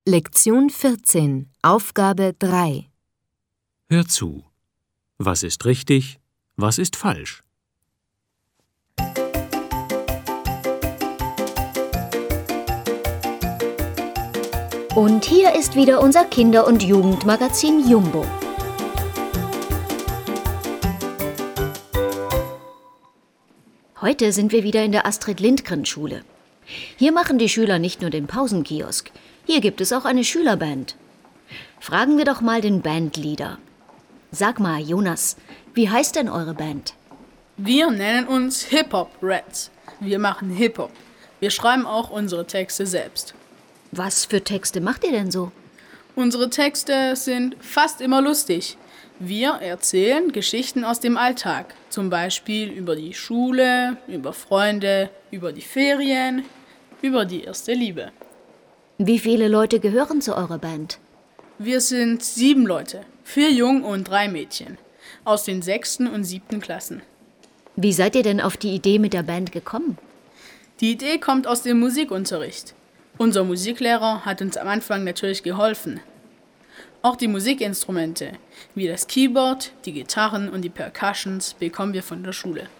Lektion 14, Aufgabe 3. Hör zu. Was ist richtig, was ist falsch? Und hier ist wieder unser Kinder- und Jugendmagazin Jumbo. Heute sind wir wieder in der Astrid-Lindgren-Schule. Hier machen die Schüler nicht nur den Pausenkiosk, hier gibt es auch eine Schülerband. Fragen wir doch mal den Bandleader. Sag mal, Jonas, wie heißt denn eure Band? Wir nennen uns Hip-Hop Reds. Wir machen Hip-Hop. Wir schreiben auch unsere Texte selbst. Was für Texte macht ihr denn so? Unsere Texte sind fast immer lustig. Wir erzählen Geschichten aus dem Alltag. Zum Beispiel über die Schule, über Freunde, über die Ferien, über die erste Liebe. Wie viele Leute gehören zu eurer Band? Wir sind 7 Leute, 4 Jungen und 3 Mädchen. Aus den 6. und 7. Klassen. Wie seid ihr denn auf die Idee mit der Band gekommen? Die Idee kommt aus dem Musikunterricht. Unser Musiklehrer hat uns am Anfang natürlich geholfen. Auch die Musikinstrumente, wie das Keyboard, die Gitarren und die Percussions, bekommen wir von der Schule.